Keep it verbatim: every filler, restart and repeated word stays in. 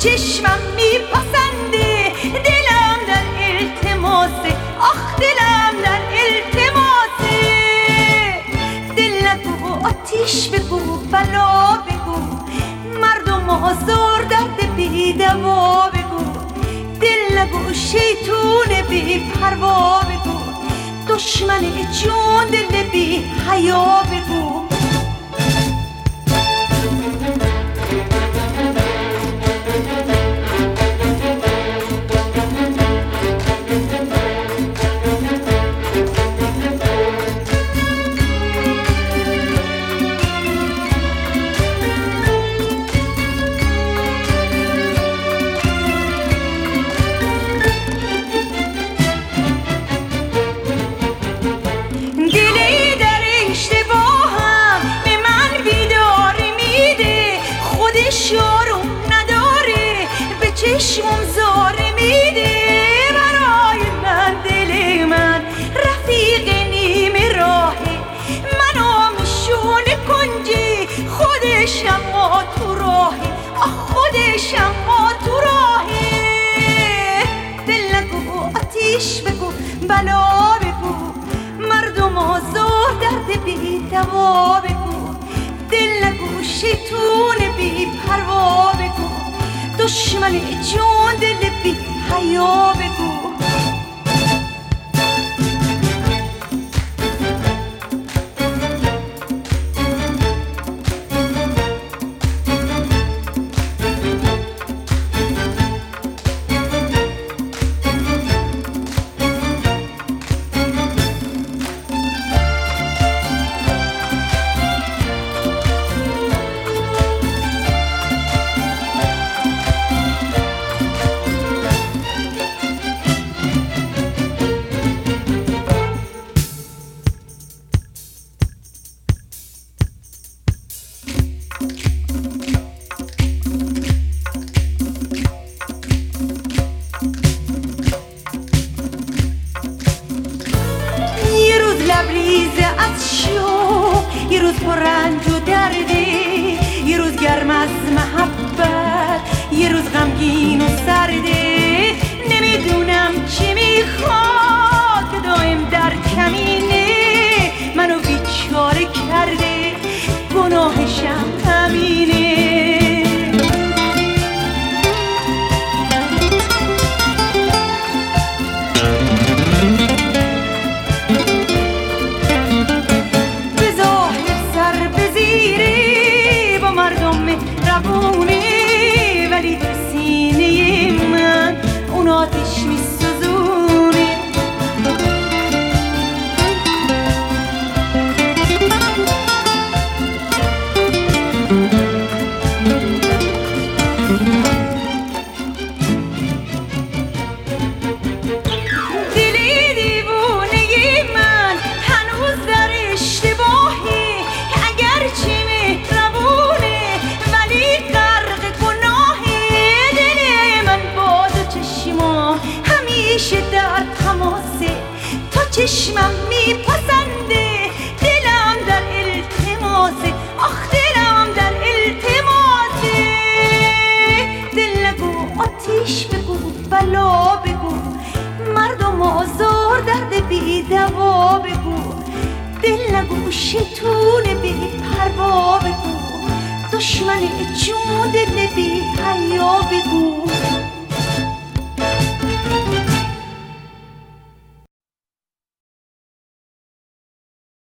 چشمم میپسنده، دلم در التماسه، آخ دلم در التماسه. دل نگو آتیش بگو، بلا بگو، مردم آزار درد بی دوا بگو. دل نگو شیطون بی پروا بگو، دشمن جون دل بی حیا بگو. شروع نداره به چشمم زاره میده، برای من دل من رفیق نیم راهه، منو میشونه کنجی خودش اما تو راهه، آه خودش اما تو راهه. دل نگو آتیش بگو، بلا بگو، مردم آزار درد بی دوا بگو. دل نگو شیطون بی پروا بگو، دشمن جون دل بی حیا بگو. لبریز از شوق، یه روز پر رنج و درده، یه روز گرم از محبت، یه روز غمگین و سرده. نمیدونم چی میخواد که دایم در کمینه منو بیچاره کرده، گناهشم همینه. ولی تو سینه من اون آتیش میسوزونه. دلی دیوونه من هنوز در اشتباهی، اگرچه مهربونه ولی همیشه در تماسه، تا چشمم میپسنده، دلم در التماسه، آخ دلم در التماسه. دل نگو آتیش بگو، بلا بگو، مردم آزار درد بی دوا بگو. دل نگو شیطون بی پروا بگو، دشمن جون دل بی حیا بگو.